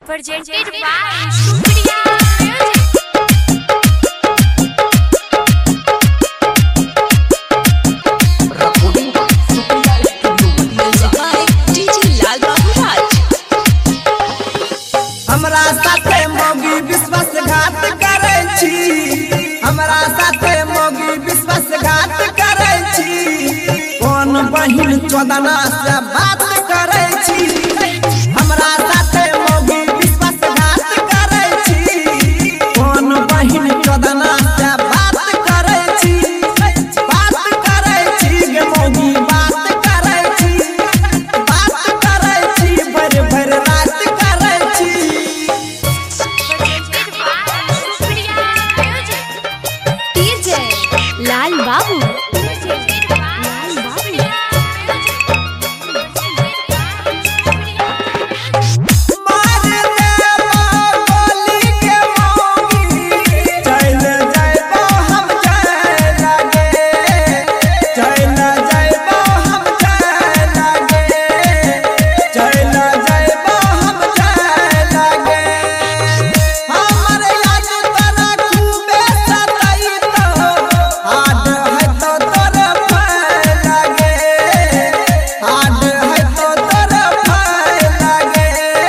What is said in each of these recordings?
Presented by Supriya Music. Recording Supriya Studio Music by DJ Lal Babu Raj. हमरा साथे मोगी विश्वासघात करे छी, हमरा साथे मोगी विश्वासघात करे छी। कौन बहिन चोदना से बात करे छी, हमरा साथे मोगी विश्वासघात करे छी। कौन बहिन चोदना से बात करे छी, बात करे छी गे मोगी बात करे छी, बात करे छी भर भर रात करे छी। Presented by Supriya Music. DJ Lal Babu. Presented by Supriya Music. मार देबो गोली के मोगी, चल जाइबो हम जाए लागे, चल जाइबो हम जाए लागे, चल जाइबो हम जाए लागे। हमर याद तना खूबे सताई तो, हाड है तो तोर पाए लागे, हाड है तो तोर पाए लागे,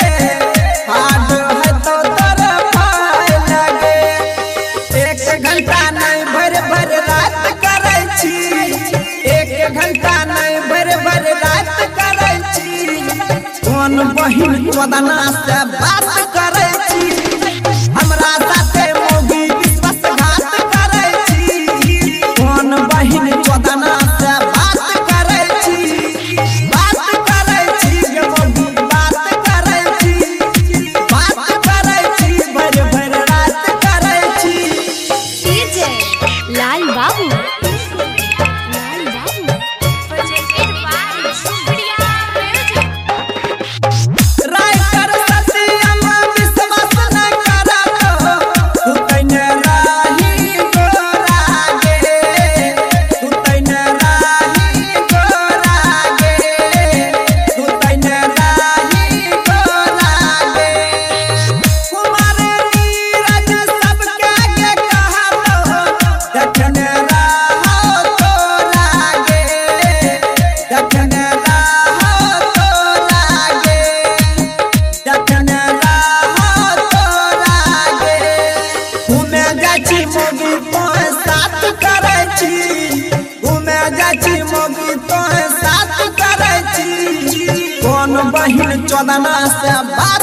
हाड है तो तोर पाए लागे। एक घंटा नहीं भर भर रात करे छी, एक घंटा नहीं भर भर रात करे छी। कौन बहिन चोदना से बात करे छी, हमरा साथे मोगी विश्वासघात करे छी। कौन बहिन चोदना से बात करे छी, बात करे छी गे मोगी बात करे छी, बात करे छी भर भर रात करे छी। DJ Lal Babu. Lal Babu. Presented by Supriya Music. Writer Satyam Vishwas न करतो, तू तैने राही गोरागे, तू तैने राही गोरागे, तू तैने राही गोरागे। कुमार नीरज सबके के कहलो, देखने रहो तो लागे, देखने रहो तो लागे, देखने रहो तो लागे। घूमे जाइ छी मोगी तोहे साथ करे छी, घूमे जाइ छी मोगी तोहे साथ करे छी। कौन बहिन चोदना से बात